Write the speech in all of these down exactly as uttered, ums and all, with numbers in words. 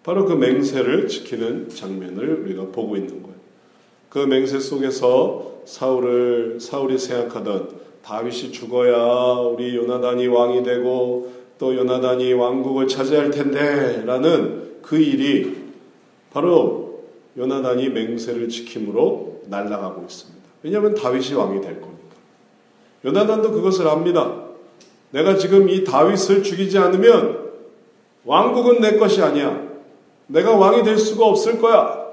바로 그 맹세를 지키는 장면을 우리가 보고 있는 거예요. 그 맹세 속에서 사울을 사울이 생각하던 다윗이 죽어야 우리 요나단이 왕이 되고 또 요나단이 왕국을 차지할 텐데 라는 그 일이 바로 요나단이 맹세를 지킴으로 날아가고 있습니다. 왜냐하면 다윗이 왕이 될 거니까. 요나단도 그것을 압니다. 내가 지금 이 다윗을 죽이지 않으면 왕국은 내 것이 아니야. 내가 왕이 될 수가 없을 거야.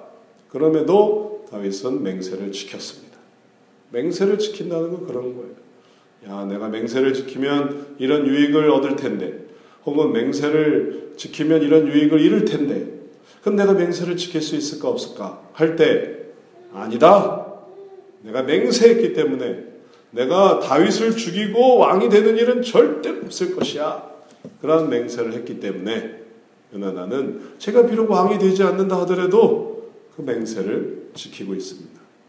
그럼에도 다윗은 맹세를 지켰습니다. 맹세를 지킨다는 건 그런 거예요. 야, 내가 맹세를 지키면 이런 유익을 얻을 텐데, 혹은 맹세를 지키면 이런 유익을 잃을 텐데, 그럼 내가 맹세를 지킬 수 있을까 없을까 할 때, 아니다. 내가 맹세했기 때문에 내가 다윗을 죽이고 왕이 되는 일은 절대 없을 것이야. 그러한 맹세를 했기 때문에 요나단은 제가 비록 왕이 되지 않는다 하더라도 그 맹세를 지키고 있습니다.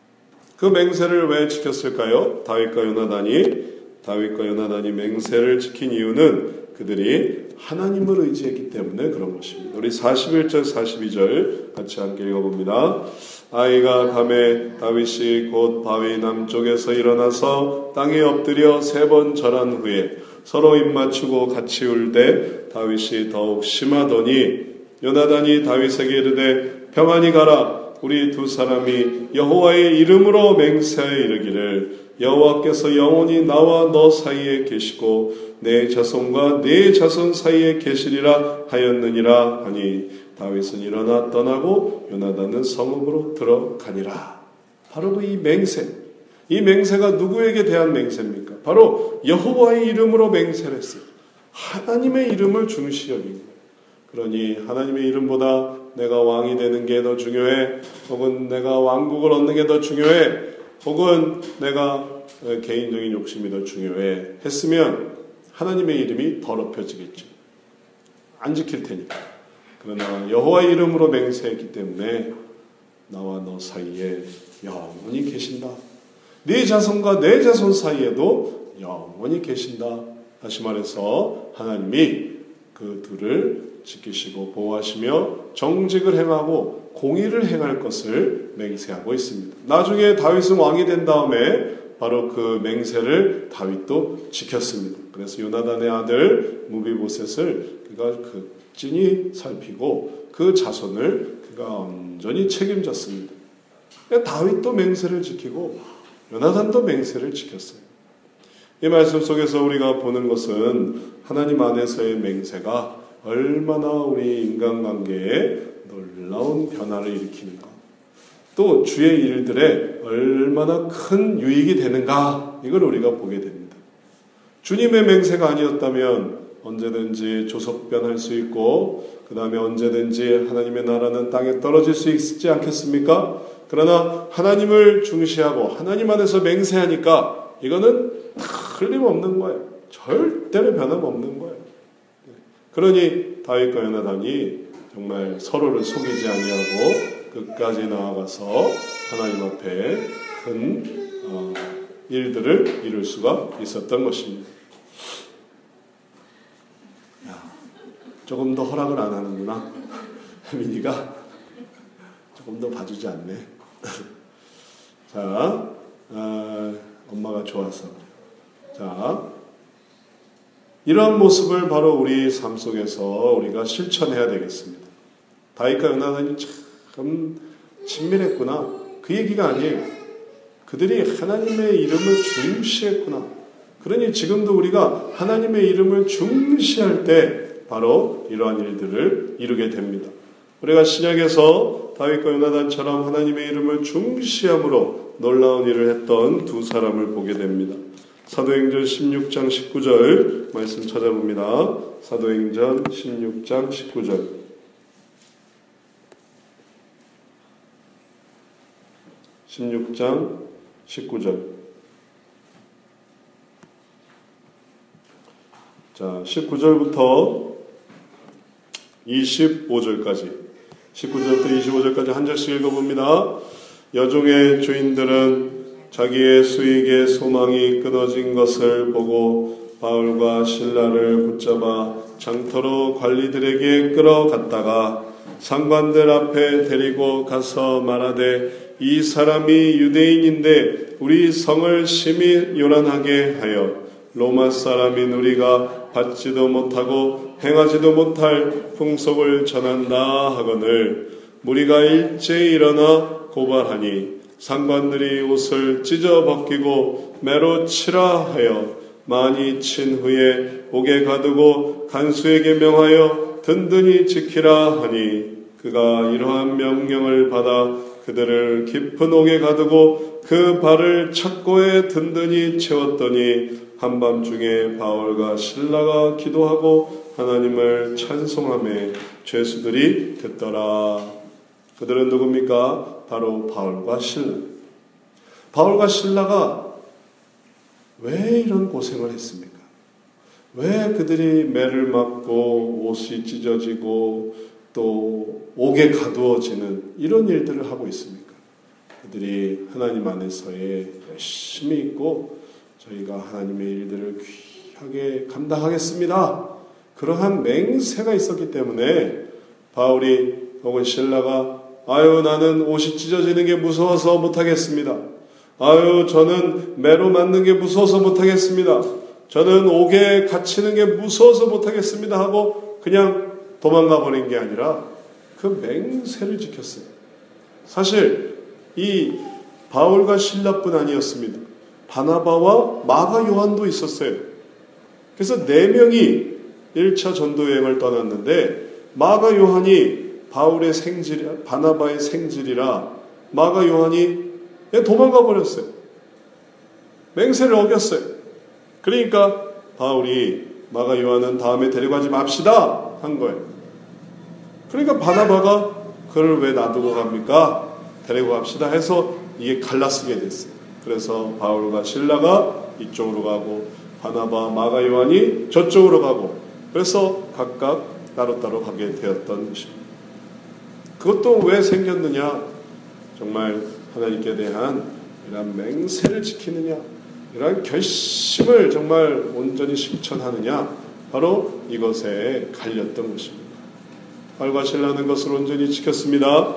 그 맹세를 왜 지켰을까요? 다윗과 요나단이 다윗과 요나단이 맹세를 지킨 이유는 그들이 하나님을 의지했기 때문에 그런 것입니다. 우리 사십일 절 사십이 절 같이 함께 읽어봅니다. 아이가 밤에 다윗이 곧 바위 남쪽에서 일어나서 땅에 엎드려 세 번 절한 후에 서로 입맞추고 같이 울되 다윗이 더욱 심하더니 요나단이 다윗에게 이르되 평안히 가라. 우리 두 사람이 여호와의 이름으로 맹세하여 이르기를 여호와께서 영원히 나와 너 사이에 계시고 내 자손과 내 자손 사이에 계시리라 하였느니라 하니 다윗은 일어나 떠나고 요나단은 성읍으로 들어가니라. 바로 이 맹세, 이 맹세가 누구에게 대한 맹세입니까? 바로 여호와의 이름으로 맹세를 했어요. 하나님의 이름을 중시 여긴 거예요. 그러니 하나님의 이름보다 내가 왕이 되는 게 더 중요해, 혹은 내가 왕국을 얻는 게 더 중요해, 혹은 내가 개인적인 욕심이 더 중요해 했으면 하나님의 이름이 더럽혀지겠죠. 안 지킬 테니까. 그러나 여호와의 이름으로 맹세했기 때문에 나와 너 사이에 영원히 계신다. 네 자손과 내 자손 사이에도 영원히 계신다. 다시 말해서 하나님이 그 둘을 지키시고 보호하시며 정직을 행하고 공의를 행할 것을 맹세하고 있습니다. 나중에 다윗은 왕이 된 다음에 바로 그 맹세를 다윗도 지켰습니다. 그래서 요나단의 아들 무비보셋을 그가 그 찐히 살피고 그 자손을 그가 온전히 책임졌습니다. 다윗도 맹세를 지키고 요나단도 맹세를 지켰어요. 이 말씀 속에서 우리가 보는 것은 하나님 안에서의 맹세가 얼마나 우리 인간관계에 놀라운 변화를 일으키는가, 또 주의 일들에 얼마나 큰 유익이 되는가, 이걸 우리가 보게 됩니다. 주님의 맹세가 아니었다면 언제든지 조석변할 수 있고 그 다음에 언제든지 하나님의 나라는 땅에 떨어질 수 있지 않겠습니까? 그러나 하나님을 중시하고 하나님 안에서 맹세하니까 이거는 틀림없는 거예요. 절대로 변함없는 거예요. 그러니 다윗과 요나단이 정말 서로를 속이지 아니하고 끝까지 나아가서 하나님 앞에 큰 어, 일들을 이룰 수가 있었던 것입니다. 야, 조금 더 허락을 안 하는구나. 민이가 조금 더 봐주지 않네. 자, 어, 엄마가 좋아서. 자, 이러한 모습을 바로 우리 삶 속에서 우리가 실천해야 되겠습니다. 다윗과 요나단이 참 친밀했구나. 그 얘기가 아니에요. 그들이 하나님의 이름을 중시했구나. 그러니 지금도 우리가 하나님의 이름을 중시할 때 바로 이러한 일들을 이루게 됩니다. 우리가 신약에서 다윗과 요나단처럼 하나님의 이름을 중시함으로 놀라운 일을 했던 두 사람을 보게 됩니다. 사도행전 십육 장 십구 절 말씀 찾아봅니다. 사도행전 십육 장 십구 절. 십육 장 십구 절. 자, 십구 절부터 이십오 절까지. 십구 절부터 이십오 절까지 한 절씩 읽어봅니다. 여종의 주인들은 자기의 수익의 소망이 끊어진 것을 보고 바울과 실라를 붙잡아 장터로 관리들에게 끌어갔다가 상관들 앞에 데리고 가서 말하되 이 사람이 유대인인데 우리 성을 심히 요란하게 하여 로마 사람인 우리가 받지도 못하고 행하지도 못할 풍속을 전한다 하거늘 무리가 일제히 일어나 고발하니 상관들이 옷을 찢어 벗기고 매로 치라 하여 많이 친 후에 옥에 가두고 간수에게 명하여 든든히 지키라 하니 그가 이러한 명령을 받아 그들을 깊은 옥에 가두고 그 발을 착고에 든든히 채웠더니 한밤중에 바울과 실라가 기도하고 하나님을 찬송하며 죄수들이 듣더라. 그들은 누굽니까? 바로 바울과 실라. 바울과 실라가 왜 이런 고생을 했습니까? 왜 그들이 매를 맞고 옷이 찢어지고 또 옥에 가두어지는 이런 일들을 하고 있습니까? 그들이 하나님 안에서의 열심히 있고 저희가 하나님의 일들을 귀하게 감당하겠습니다. 그러한 맹세가 있었기 때문에 바울이 혹은 실라가 아유 나는 옷이 찢어지는 게 무서워서 못하겠습니다. 아유 저는 매로 맞는 게 무서워서 못하겠습니다. 저는 옥에 갇히는 게 무서워서 못하겠습니다 하고 그냥 도망가 버린 게 아니라 그 맹세를 지켰어요. 사실 이 바울과 실라뿐 아니었습니다. 바나바와 마가 요한도 있었어요. 그래서 네 명이 일 차 전도여행을 떠났는데 마가 요한이 바울의 생질, 바나바의 생질이라 마가 요한이 도망가 버렸어요. 맹세를 어겼어요. 그러니까 바울이 마가 요한은 다음에 데려가지 맙시다 한 거예요. 그러니까 바나바가 그를 왜 놔두고 갑니까? 데리고 갑시다 해서 이게 갈라쓰게 됐어요. 그래서 바울과 실라가 이쪽으로 가고 바나바, 마가 요한이 저쪽으로 가고 그래서 각각 따로따로 가게 되었던 것입니다. 그것도 왜 생겼느냐? 정말 하나님께 대한 이런 맹세를 지키느냐? 이런 결심을 정말 온전히 실천하느냐? 바로 이것에 갈렸던 것입니다. 바울과 실라는 것을 온전히 지켰습니다.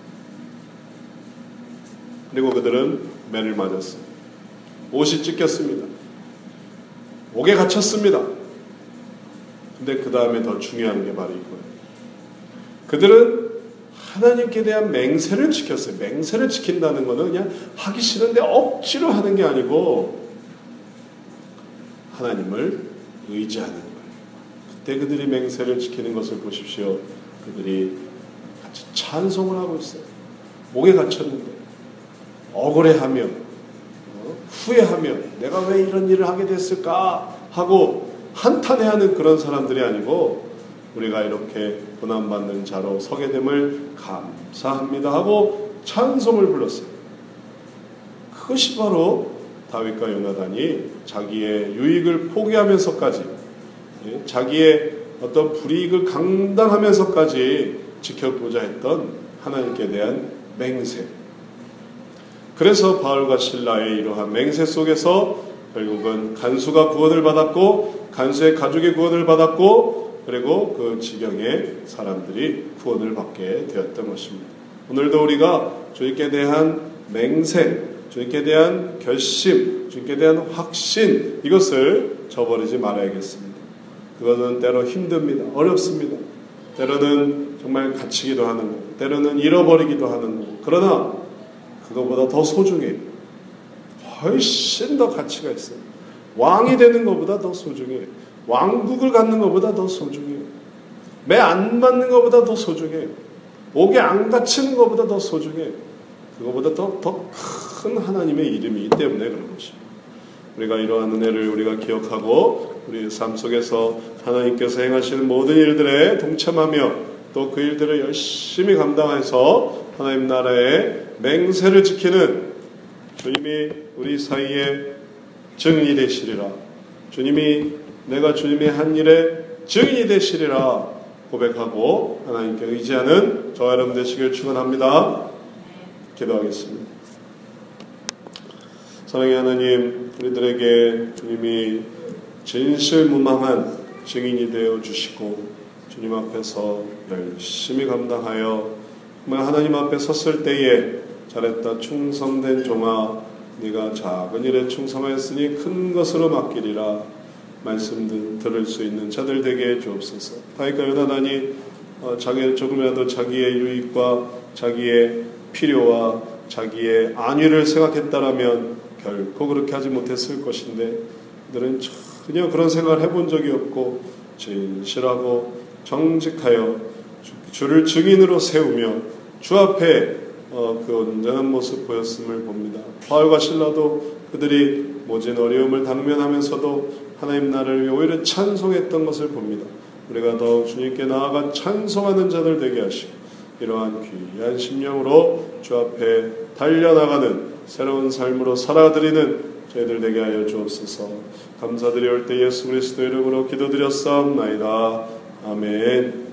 그리고 그들은 매를 맞았어요. 옷이 찢겼습니다. 옥에 갇혔습니다. 근데 그 다음에 더 중요한 게 바로 이거예요. 그들은 하나님께 대한 맹세를 지켰어요. 맹세를 지킨다는 것은 그냥 하기 싫은데 억지로 하는 게 아니고 하나님을 의지하는 거예요. 그때 그들이 맹세를 지키는 것을 보십시오. 그들이 같이 찬송을 하고 있어요. 옥에 갇혔는데 억울해하며 후회하며 내가 왜 이런 일을 하게 됐을까 하고 한탄해하는 그런 사람들이 아니고 우리가 이렇게 고난받는 자로 서게 됨을 감사합니다 하고 찬송을 불렀어요. 그것이 바로 다윗과 요나단이 자기의 유익을 포기하면서까지 자기의 어떤 불이익을 감당하면서까지 지켜보자 했던 하나님께 대한 맹세. 그래서 바울과 실라의 이러한 맹세 속에서 결국은 간수가 구원을 받았고 간수의 가족이 구원을 받았고 그리고 그 지경의 사람들이 구원을 받게 되었던 것입니다. 오늘도 우리가 주님께 대한 맹세, 주님께 대한 결심, 주님께 대한 확신 이것을 저버리지 말아야겠습니다. 그것은 때로 힘듭니다. 어렵습니다. 때로는 정말 갇히기도 하는 것, 때로는 잃어버리기도 하는 것. 그러나 그것보다 더 소중해요. 훨씬 더 가치가 있어요. 왕이 되는 것보다 더 소중해요. 왕국을 갖는 것보다 더 소중해요. 매 안 맞는 것보다 더 소중해요. 옥에 안 갇히는 것보다 더 소중해요. 그것보다 더, 더 큰 하나님의 이름이기 때문에 그런 것입니다. 우리가 이러한 은혜를 우리가 기억하고 우리 삶 속에서 하나님께서 행하시는 모든 일들에 동참하며 또 그 일들을 열심히 감당해서 하나님 나라의 맹세를 지키는 주님이 우리 사이에 증인이 되시리라. 주님이 내가 주님의 한 일에 증인이 되시리라 고백하고 하나님께 의지하는 저와 여러분 되시길 축원합니다. 기도하겠습니다. 사랑의 하나님, 우리들에게 주님이 진실무망한 증인이 되어 주시고 주님 앞에서 열심히 감당하여 정말 하나님 앞에 섰을 때에 잘했다 충성된 종아 네가 작은 일에 충성하였으니 큰 것으로 맡기리라 말씀 들을 수 있는 자들 되게 해 주옵소서. 그러니까 요나단이 어, 자기 조금이라도 자기의 유익과 자기의 필요와 자기의 안위를 생각했다라면 결코 그렇게 하지 못했을 것인데 그들은 전혀 그런 생각을 해본 적이 없고 진실하고 정직하여 주를 증인으로 세우며 주 앞에 어, 그 온전한 모습 보였음을 봅니다. 바울과 실라도 그들이 모진 어려움을 당면하면서도 하나님 나라를 오히려 찬송했던 것을 봅니다. 우리가 더욱 주님께 나아가 찬송하는 자들 되게 하시고 이러한 귀한 심령으로 주 앞에 달려나가는 새로운 삶으로 살아드리는 저희들 되게 하여 주옵소서. 감사드리올 때 예수 그리스도 이름으로 기도드렸사옵나이다. 아멘.